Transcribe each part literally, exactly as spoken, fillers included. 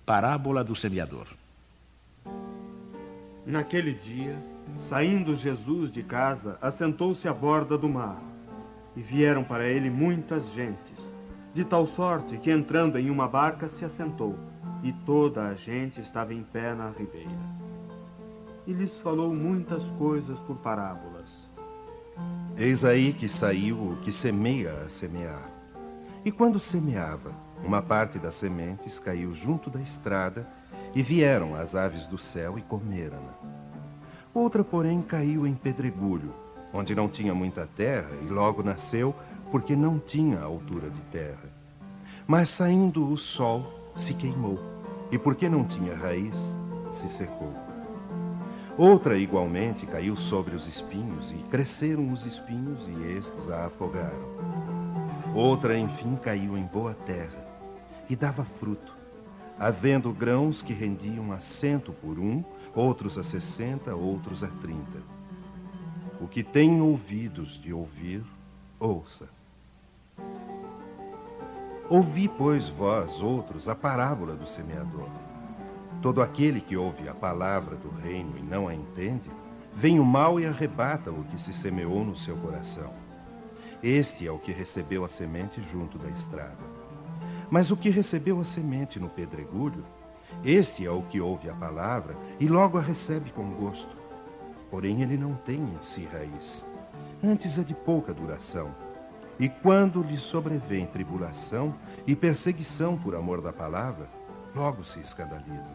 Parábola do semeador. Naquele dia, saindo Jesus de casa, assentou-se à borda do mar, e vieram para ele muitas gentes, de tal sorte que, entrando em uma barca, se assentou, e toda a gente estava em pé na ribeira. E lhes falou muitas coisas por parábolas. Eis aí que saiu o que semeia a semear. E quando semeava, uma parte das sementes caiu junto da estrada, e vieram as aves do céu e comeram-na. Outra, porém, caiu em pedregulho, onde não tinha muita terra, e logo nasceu, porque não tinha altura de terra. Mas saindo o sol, se queimou, e porque não tinha raiz, se secou. Outra, igualmente, caiu sobre os espinhos, e cresceram os espinhos, e estes a afogaram. Outra, enfim, caiu em boa terra, e dava fruto, havendo grãos que rendiam a cento por um, outros a sessenta, outros a trinta. O que tem ouvidos de ouvir, ouça. Ouvi, pois, vós, outros, a parábola do semeador. Todo aquele que ouve a palavra do reino e não a entende, vem o mal e arrebata o que se semeou no seu coração. Este é o que recebeu a semente junto da estrada. Mas o que recebeu a semente no pedregulho, este é o que ouve a palavra e logo a recebe com gosto. Porém ele não tem em si raiz, antes é de pouca duração. E quando lhe sobrevém tribulação e perseguição por amor da palavra, logo se escandaliza.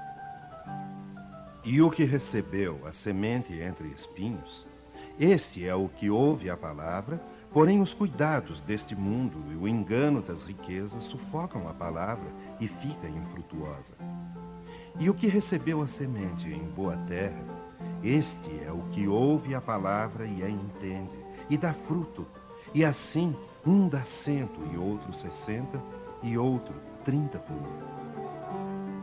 E o que recebeu a semente entre espinhos, este é o que ouve a palavra, porém os cuidados deste mundo e o engano das riquezas sufocam a palavra e fica infrutuosa. E o que recebeu a semente em boa terra, este é o que ouve a palavra e a entende, e dá fruto, e assim um dá cento e outro sessenta, e outro trinta por um.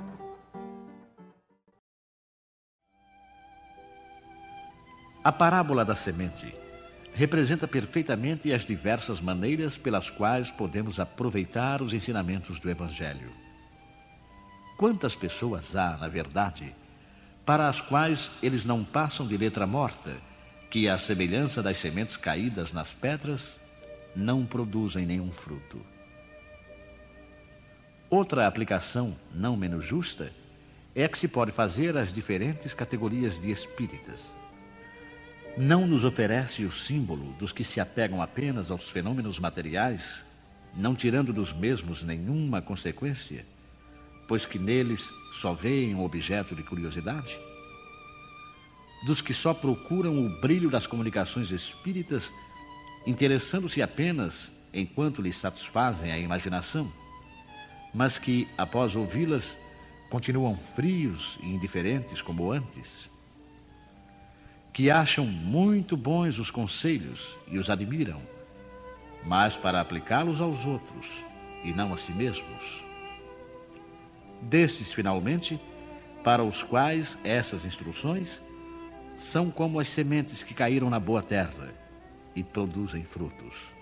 A parábola da semente representa perfeitamente as diversas maneiras pelas quais podemos aproveitar os ensinamentos do Evangelho. Quantas pessoas há, na verdade, para as quais eles não passam de letra morta, que, à semelhança das sementes caídas nas pedras, não produzem nenhum fruto. Outra aplicação, não menos justa, é que se pode fazer às diferentes categorias de espíritas. Não nos oferece o símbolo dos que se apegam apenas aos fenômenos materiais, não tirando dos mesmos nenhuma consequência, pois que neles só veem um objeto de curiosidade? Dos que só procuram o brilho das comunicações espíritas, interessando-se apenas enquanto lhes satisfazem a imaginação, mas que, após ouvi-las, continuam frios e indiferentes como antes? Que acham muito bons os conselhos e os admiram, mas para aplicá-los aos outros e não a si mesmos. Destes, finalmente, para os quais essas instruções são como as sementes que caíram na boa terra e produzem frutos.